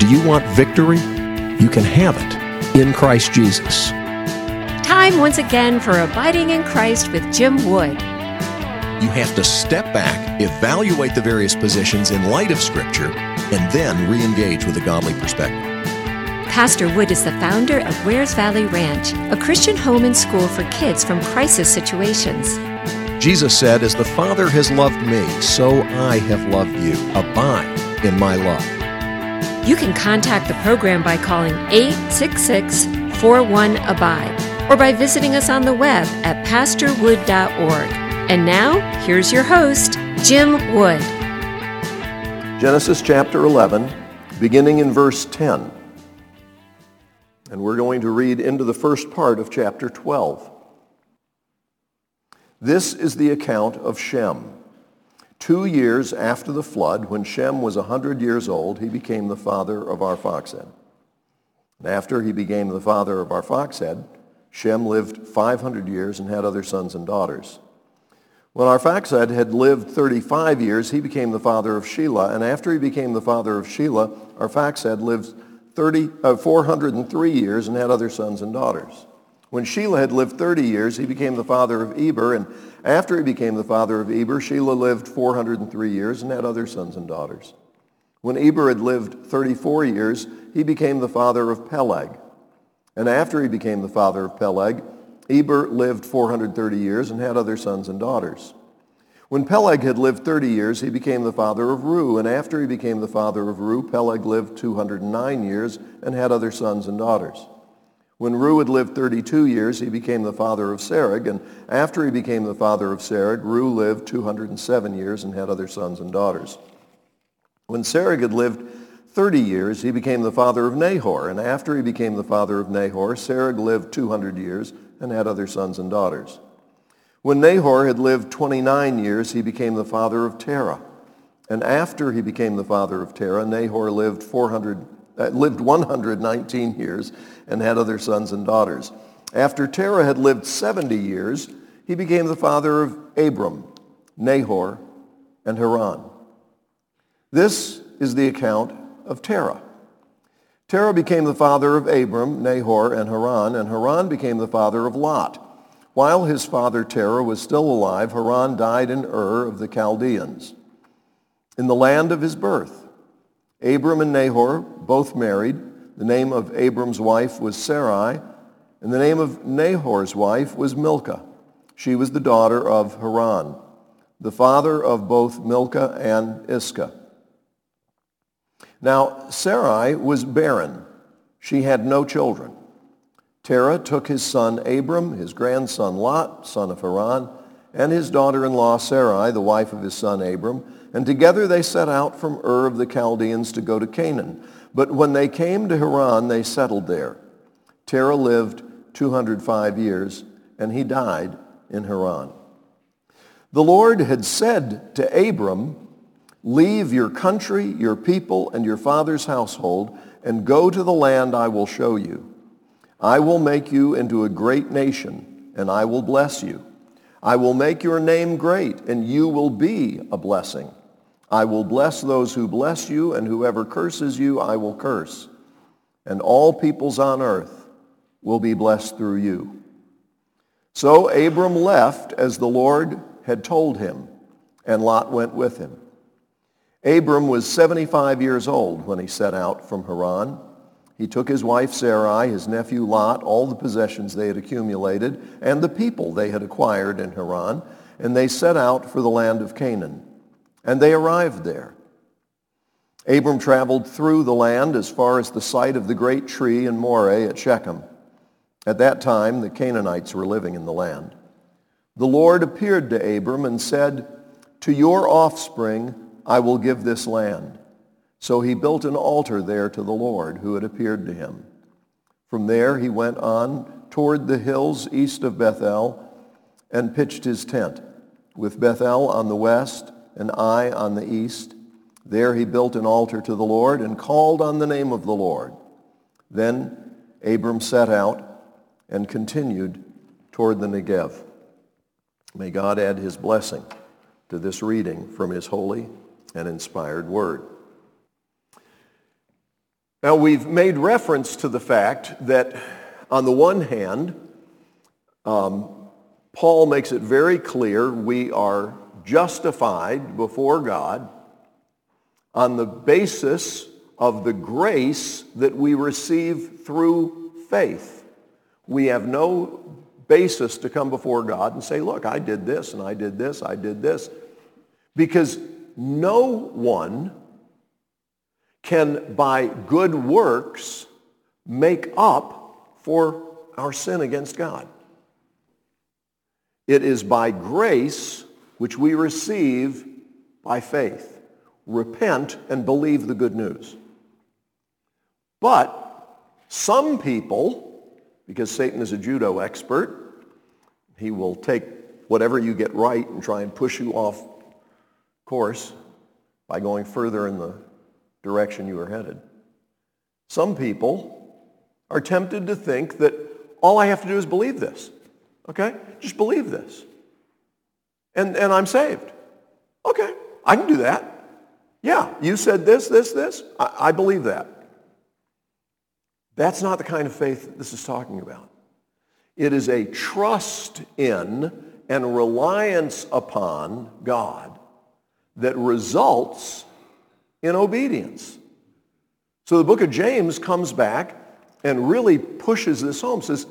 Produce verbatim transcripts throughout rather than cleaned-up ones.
Do you want victory? You can have it in Christ Jesus. Time once again for Abiding in Christ with Jim Wood. You have to step back, evaluate the various positions in light of Scripture, and then re-engage with a godly perspective. Pastor Wood is the founder of Wares Valley Ranch, a Christian home and school for kids from crisis situations. Jesus said, "As the Father has loved me, so I have loved you. Abide in my love." You can contact the program by calling eight six six, four one, A B I D E or by visiting us on the web at pastor wood dot org. And now, here's your host, Jim Wood. Genesis chapter eleven, beginning in verse ten. And we're going to read into the first part of chapter twelve. This is the account of Shem. Two years after the flood, when Shem was a hundred years old, he became the father of Arphaxad. And after he became the father of Arphaxad, Shem lived five hundred years and had other sons and daughters. When Arphaxad had lived thirty-five years, he became the father of Shelah. And after he became the father of Shelah, Arphaxad lived thirty, uh, four hundred three years and had other sons and daughters. When Shelah had lived thirty years, he became the father of Eber. And after he became the father of Eber, Shelah lived four hundred three years and had other sons and daughters. When Eber had lived thirty-four years, he became the father of Peleg. And after he became the father of Peleg, Eber lived four hundred thirty years and had other sons and daughters. When Peleg had lived thirty years, he became the father of Reu. And after he became the father of Reu, Peleg lived two hundred nine years and had other sons and daughters. When Reu had lived thirty-two years, he became the father of Serug. And after he became the father of Serug, Reu lived two hundred seven years and had other sons and daughters. When Serug had lived thirty years, he became the father of Nahor. And after he became the father of Nahor, Serug lived two hundred years and had other sons and daughters. When Nahor had lived twenty-nine years, he became the father of Terah. And after he became the father of Terah, Nahor lived four hundred, uh, lived one hundred nineteen years and had other sons and daughters. After Terah had lived seventy years, he became the father of Abram, Nahor, and Haran. This is the account of Terah. Terah became the father of Abram, Nahor, and Haran, and Haran became the father of Lot. While his father Terah was still alive, Haran died in Ur of the Chaldeans, in the land of his birth. Abram and Nahor both married. The name of Abram's wife was Sarai, and the name of Nahor's wife was Milcah. She was the daughter of Haran, the father of both Milcah and Iscah. Now Sarai was barren. She had no children. Terah took his son Abram, his grandson Lot, son of Haran, and his daughter-in-law Sarai, the wife of his son Abram, and together they set out from Ur of the Chaldeans to go to Canaan. But when they came to Haran, they settled there. Terah lived two hundred five years, and he died in Haran. The Lord had said to Abram, "Leave your country, your people, and your father's household, and go to the land I will show you. I will make you into a great nation, and I will bless you. I will make your name great, and you will be a blessing. I will bless those who bless you, and whoever curses you, I will curse. And all peoples on earth will be blessed through you." So Abram left as the Lord had told him, and Lot went with him. Abram was seventy-five years old when he set out from Haran. He took his wife Sarai, his nephew Lot, all the possessions they had accumulated, and the people they had acquired in Haran, and they set out for the land of Canaan. And they arrived there. Abram traveled through the land as far as the site of the great tree in Moreh at Shechem. At that time, the Canaanites were living in the land. The Lord appeared to Abram and said, "To your offspring I will give this land." So he built an altar there to the Lord who had appeared to him. From there he went on toward the hills east of Bethel and pitched his tent, with Bethel on the west and Ai on the east. There he built an altar to the Lord and called on the name of the Lord. Then Abram set out and continued toward the Negev. May God add his blessing to this reading from his holy and inspired word. Now, we've made reference to the fact that, on the one hand, um, Paul makes it very clear we are justified before God on the basis of the grace that we receive through faith. We have no basis to come before God and say, look, I did this, and I did this, I did this. Because no one can, by good works, make up for our sin against God. It is by grace which we receive by faith. Repent and believe the good news. But some people, because Satan is a judo expert, he will take whatever you get right and try and push you off course by going further in the direction you are headed. Some people are tempted to think that all I have to do is believe this. Okay? Just believe this. And, and I'm saved. Okay, I can do that. Yeah, you said this, this, this. I, I believe that. That's not the kind of faith that this is talking about. It is a trust in and reliance upon God that results in obedience. So the book of James comes back and really pushes this home. Says,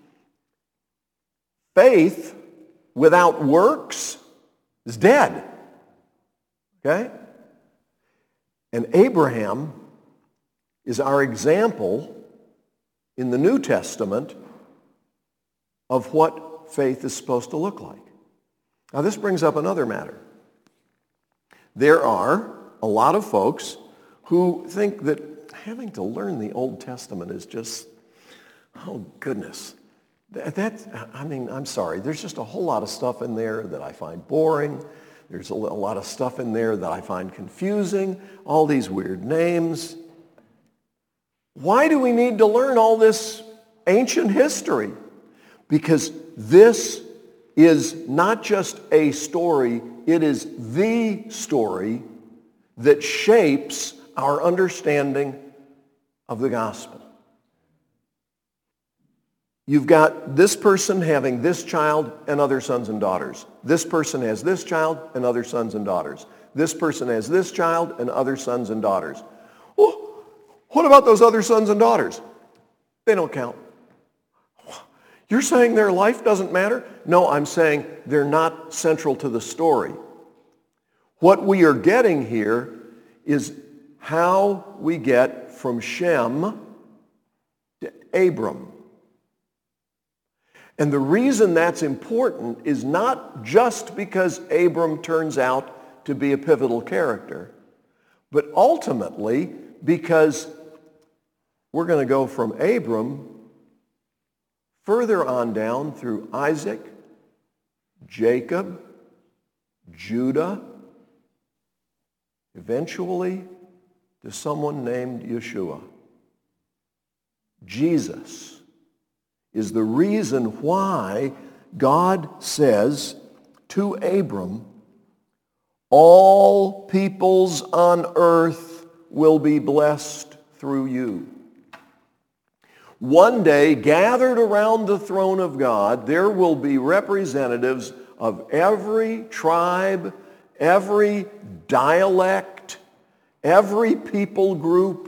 faith without works is dead. Okay? And Abraham is our example in the New Testament of what faith is supposed to look like. Now this brings up another matter. There are a lot of folks who think that having to learn the Old Testament is just, oh goodness. That, that, I mean, I'm sorry. There's just a whole lot of stuff in there that I find boring. There's a, a lot of stuff in there that I find confusing. All these weird names. Why do we need to learn all this ancient history? Because this is not just a story, it is the story that shapes our understanding of the gospel. You've got this person having this child and other sons and daughters. This person has this child and other sons and daughters. This person has this child and other sons and daughters. Well, what about those other sons and daughters? They don't count. You're saying their life doesn't matter? No, I'm saying they're not central to the story. What we are getting here is how we get from Shem to Abram. And the reason that's important is not just because Abram turns out to be a pivotal character, but ultimately because we're going to go from Abram further on down through Isaac, Jacob, Judah, eventually to someone named Yeshua. Jesus is the reason why God says to Abram, all peoples on earth will be blessed through you. One day, gathered around the throne of God, there will be representatives of every tribe, every dialect, every people group.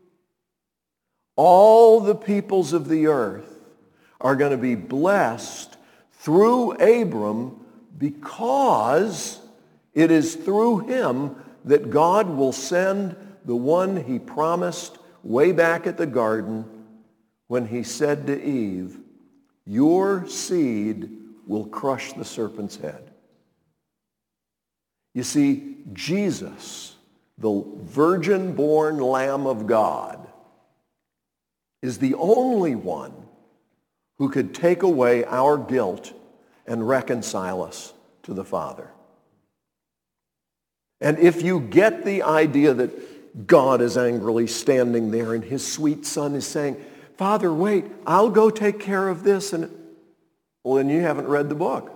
All the peoples of the earth are going to be blessed through Abram because it is through him that God will send the one he promised way back at the garden when he said to Eve, your seed will crush the serpent's head. You see, Jesus, the virgin-born Lamb of God, is the only one who could take away our guilt and reconcile us to the Father. And if you get the idea that God is angrily standing there and his sweet son is saying, Father, wait, I'll go take care of this. And well, then you haven't read the book.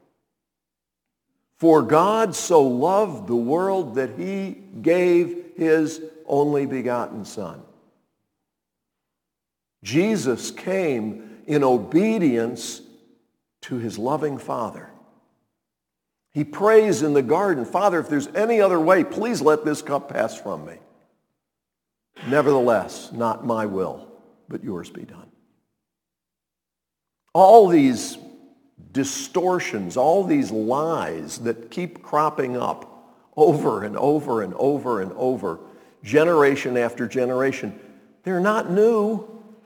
For God so loved the world that he gave his only begotten Son. Jesus came in obedience to his loving Father. He prays in the garden, Father, if there's any other way, please let this cup pass from me. Nevertheless, not my will, but yours be done. All these distortions, all these lies that keep cropping up over and over and over and over, generation after generation, they're not new.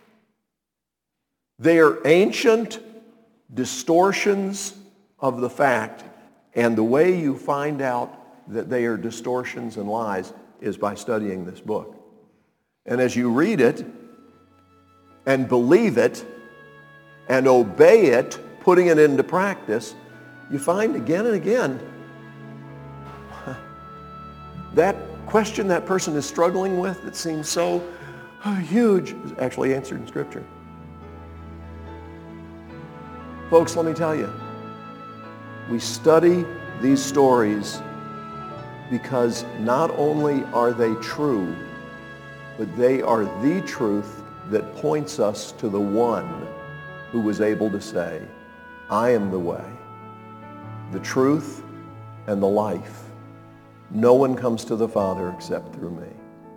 They are ancient distortions of the fact, and the way you find out that they are distortions and lies is by studying this book. And as you read it and believe it and obey it, putting it into practice, you find again and again that question that person is struggling with that seems so uh, huge is actually answered in Scripture. Folks, let me tell you, we study these stories because not only are they true, but they are the truth that points us to the one who was able to say, I am the way, the truth, and the life. No one comes to the Father except through me.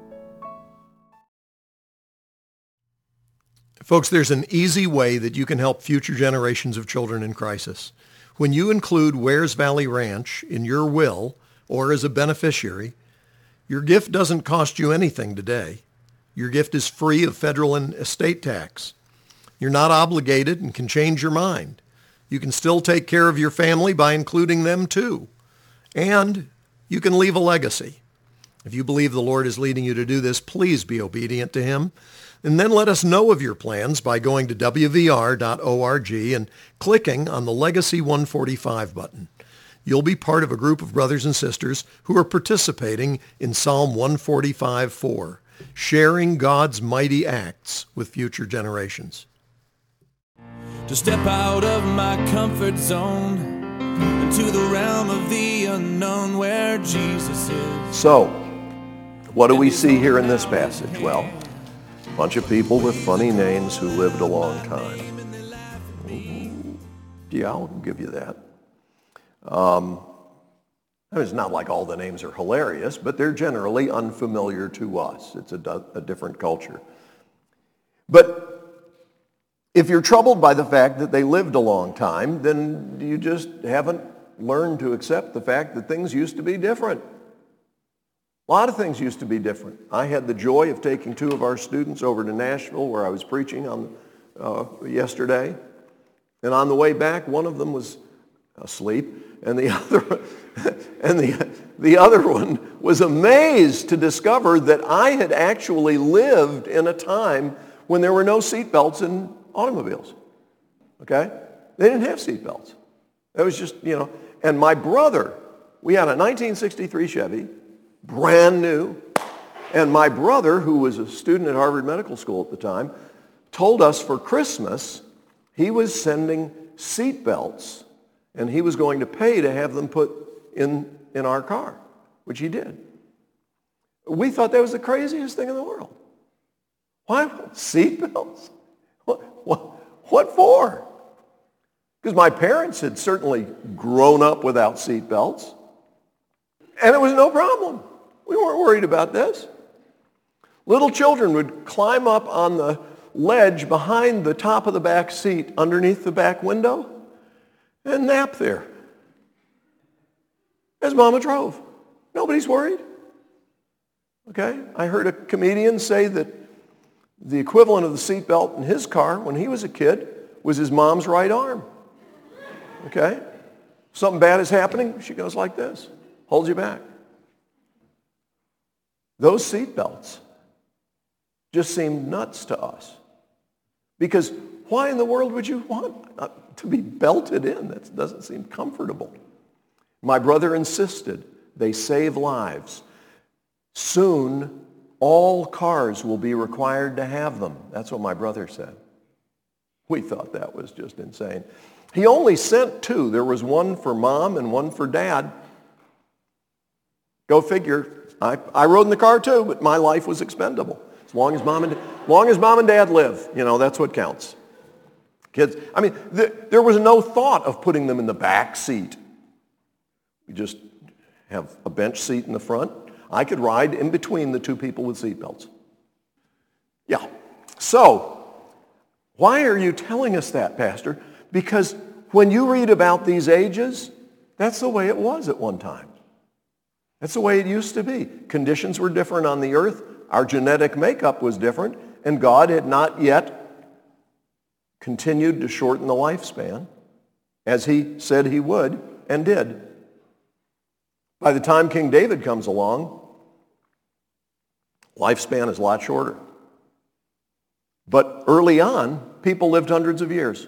Folks, there's an easy way that you can help future generations of children in crisis. When you include Wares Valley Ranch in your will or as a beneficiary, your gift doesn't cost you anything today. Your gift is free of federal and estate tax. You're not obligated and can change your mind. You can still take care of your family by including them too. And you can leave a legacy. If you believe the Lord is leading you to do this, please be obedient to him. And then let us know of your plans by going to w v r dot org and clicking on the Legacy one forty-five button. You'll be part of a group of brothers and sisters who are participating in Psalm one forty-five four, sharing God's mighty acts with future generations. To step out of my comfort zone into the realm of the unknown where Jesus is. So, what do we see here in this passage? Well, a bunch of people with funny names who lived a long time. Yeah, I'll give you that. Um, I mean, it's not like all the names are hilarious, but they're generally unfamiliar to us. It's a, a different culture. But if you're troubled by the fact that they lived a long time, then you just haven't learned to accept the fact that things used to be different. A lot of things used to be different. I had the joy of taking two of our students over to Nashville where I was preaching on uh, yesterday. And on the way back, one of them was asleep, and the other and the, the other one was amazed to discover that I had actually lived in a time when there were no seatbelts in automobiles. Okay? They didn't have seatbelts. It was just, you know, and my brother, we had a nineteen sixty-three Chevy, brand new, and my brother, who was a student at Harvard Medical School at the time, told us for Christmas he was sending seatbelts, and he was going to pay to have them put in, in our car, which he did. We thought that was the craziest thing in the world. Why seatbelts? What, what, what for? Because my parents had certainly grown up without seatbelts, and it was no problem. We weren't worried about this. Little children would climb up on the ledge behind the top of the back seat underneath the back window and nap there as Mama drove. Nobody's worried. Okay? I heard a comedian say that the equivalent of the seatbelt in his car when he was a kid was his mom's right arm. Okay? Something bad is happening, she goes like this, holds you back. Those seatbelts just seemed nuts to us. Because why in the world would you want to be belted in? That doesn't seem comfortable. My brother insisted they save lives. Soon, all cars will be required to have them. That's what my brother said. We thought that was just insane. He only sent two. There was one for mom and one for dad. Go figure. I, I rode in the car too, but my life was expendable. As long as mom and, as long as mom and dad live, you know, that's what counts. Kids, I mean, th- there was no thought of putting them in the back seat. We just have a bench seat in the front. I could ride in between the two people with seatbelts. Yeah. So, why are you telling us that, Pastor? Because when you read about these ages, that's the way it was at one time. That's the way it used to be. Conditions were different on the earth. Our genetic makeup was different, and God had not yet continued to shorten the lifespan as he said he would and did. By the time King David comes along, lifespan is a lot shorter. But early on, people lived hundreds of years.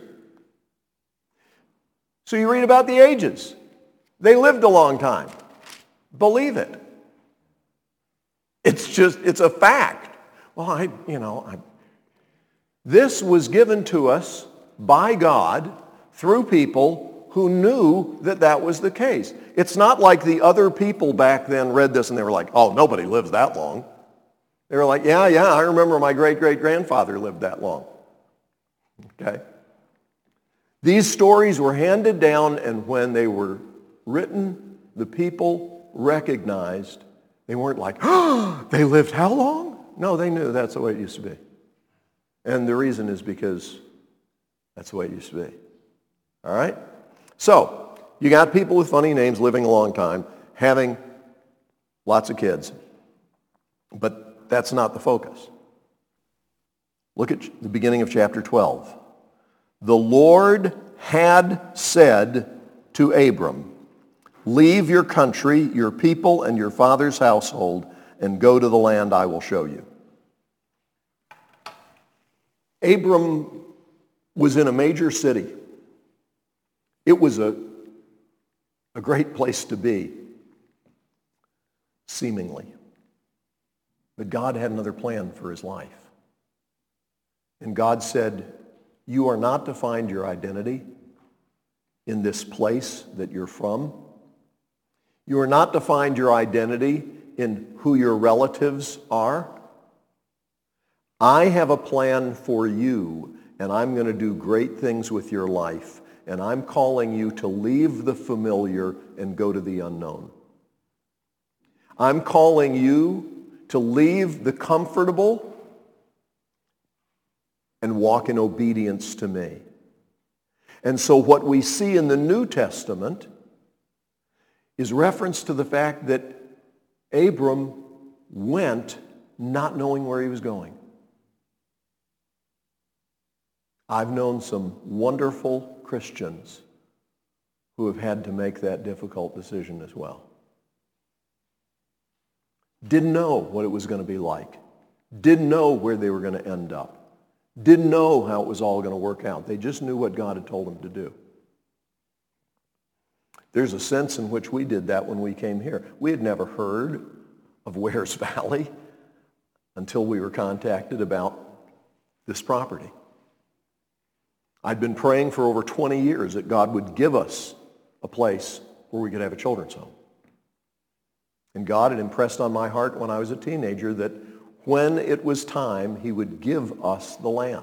So you read about the ages. They lived a long time. Believe it. It's just, it's a fact. Well, I, you know, I, this was given to us by God through people who knew that that was the case. It's not like the other people back then read this and they were like, oh, nobody lives that long. They were like, yeah, yeah, I remember my great-great-grandfather lived that long. Okay? These stories were handed down, and when they were written, the people recognized. They weren't like, oh, they lived how long? No, they knew that's the way it used to be. And the reason is because that's the way it used to be. All right? So, you got people with funny names living a long time, having lots of kids. But that's not the focus. Look at the beginning of chapter twelve. The Lord had said to Abram, leave your country, your people, and your father's household, and go to the land I will show you. Abram was in a major city. It was a, a great place to be, seemingly. But God had another plan for his life. And God said, you are not to find your identity in this place that you're from. You are not to find your identity in who your relatives are. I have a plan for you, and I'm going to do great things with your life. And I'm calling you to leave the familiar and go to the unknown. I'm calling you to leave the comfortable and walk in obedience to me. And so what we see in the New Testament is reference to the fact that Abram went not knowing where he was going. I've known some wonderful Christians who have had to make that difficult decision as well. Didn't know what it was going to be like. Didn't know where they were going to end up. Didn't know how it was all going to work out. They just knew what God had told them to do. There's a sense in which we did that when we came here. We had never heard of Wares Valley until we were contacted about this property. I'd been praying for over twenty years that God would give us a place where we could have a children's home. And God had impressed on my heart when I was a teenager that when it was time, he would give us the land.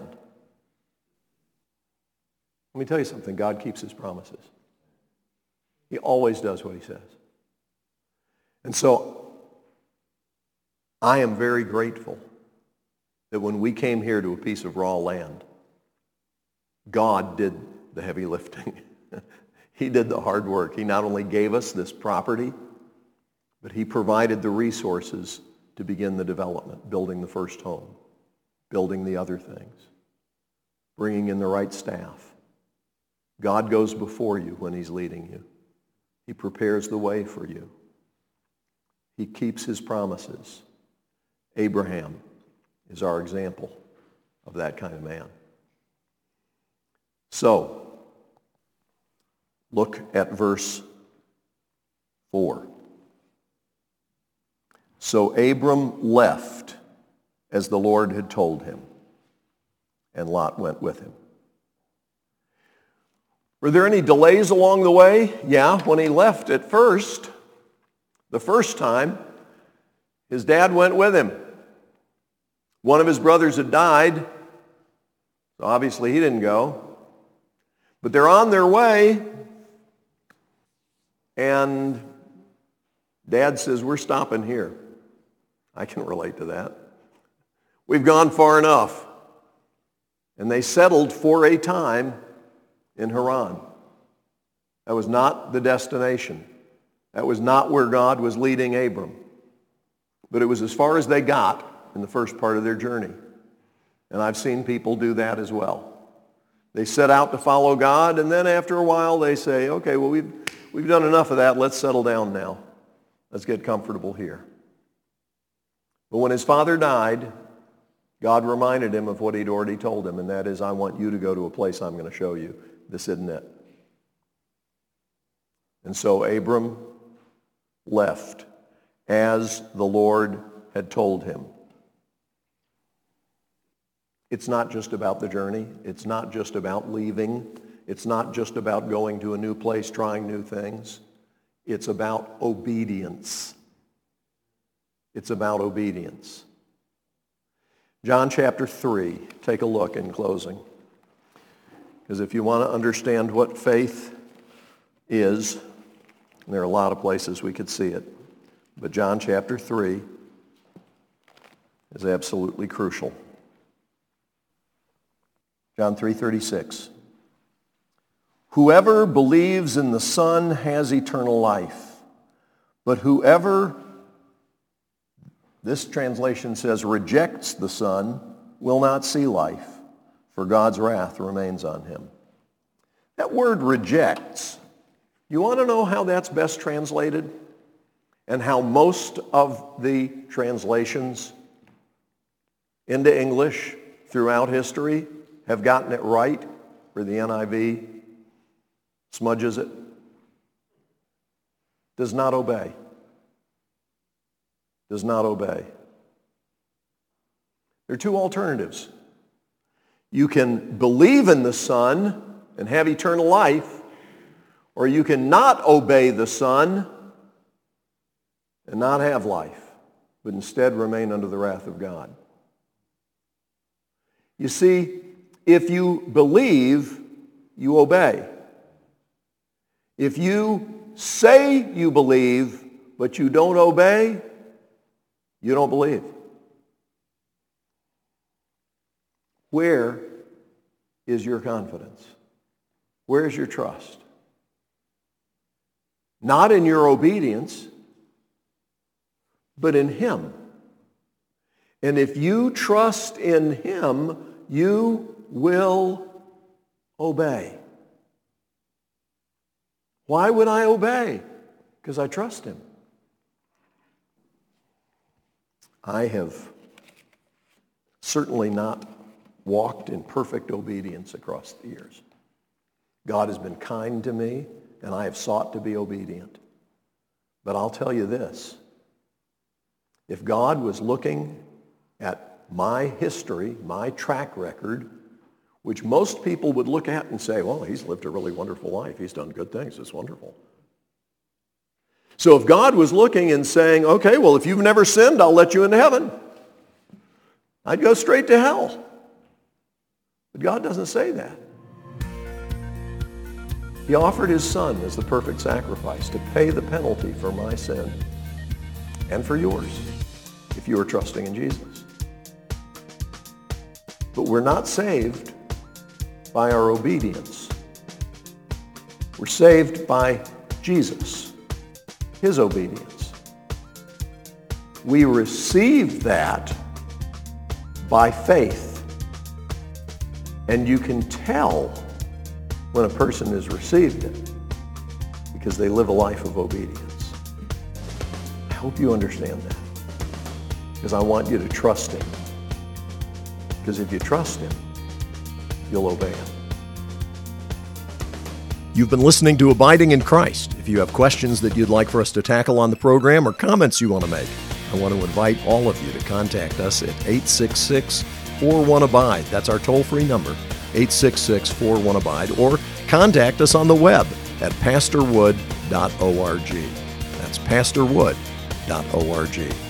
Let me tell you something. God keeps his promises. He always does what he says. And so I am very grateful that when we came here to a piece of raw land, God did the heavy lifting. He did the hard work. He not only gave us this property, but he provided the resources to begin the development, building the first home, building the other things, bringing in the right staff. God goes before you when he's leading you. He prepares the way for you. He keeps his promises. Abraham is our example of that kind of man. So, look at verse four. So Abram left as the Lord had told him, and Lot went with him. Were there any delays along the way? Yeah, when he left at first, the first time, his dad went with him. One of his brothers had died, so obviously he didn't go. But they're on their way, and Dad says, we're stopping here. I can relate to that. We've gone far enough. And they settled for a time in Haran. That was not the destination. That was not where God was leading Abram. But it was as far as they got in the first part of their journey. And I've seen people do that as well. They set out to follow God, and then after a while they say, okay, well, we've, we've done enough of that. Let's settle down now. Let's get comfortable here. But when his father died, God reminded him of what he'd already told him, and that is, I want you to go to a place I'm going to show you. This isn't it. And so Abram left as the Lord had told him. It's not just about the journey. It's not just about leaving. It's not just about going to a new place, trying new things. It's about obedience. It's about obedience. John chapter three, take a look in closing. Because if you want to understand what faith is, and there are a lot of places we could see it, but John chapter three is absolutely crucial. John three thirty-six. Whoever believes in the Son has eternal life, but whoever, this translation says, rejects the Son will not see life, for God's wrath remains on him. That word rejects, you want to know how that's best translated? And how most of the translations into English throughout history have gotten it right, where the N I V smudges it? Does not obey. Does not obey. There are two alternatives. You can believe in the Son and have eternal life, or you can not obey the Son and not have life, but instead remain under the wrath of God. You see, if you believe, you obey. If you say you believe, but you don't obey, you don't believe. Where is your confidence? Where is your trust? Not in your obedience, but in Him. And if you trust in Him, you will obey. Why would I obey? Because I trust Him. I have certainly not walked in perfect obedience across the years. God has been kind to me, and I have sought to be obedient. But I'll tell you this. If God was looking at my history, my track record, which most people would look at and say, well, he's lived a really wonderful life. He's done good things. It's wonderful. So if God was looking and saying, okay, well, if you've never sinned, I'll let you into heaven, I'd go straight to hell. But God doesn't say that. He offered His Son as the perfect sacrifice to pay the penalty for my sin and for yours if you are trusting in Jesus. But we're not saved by our obedience. We're saved by Jesus, His obedience. We receive that by faith. And you can tell when a person has received it because they live a life of obedience. I hope you understand that, because I want you to trust Him. Because if you trust Him, you'll obey Him. You've been listening to Abiding in Christ. If you have questions that you'd like for us to tackle on the program or comments you want to make, I want to invite all of you to contact us at eight six six, four one, abide. That's our toll-free number, eight six six, four one, abide. Or contact us on the web at pastor wood dot org. That's pastor wood dot org.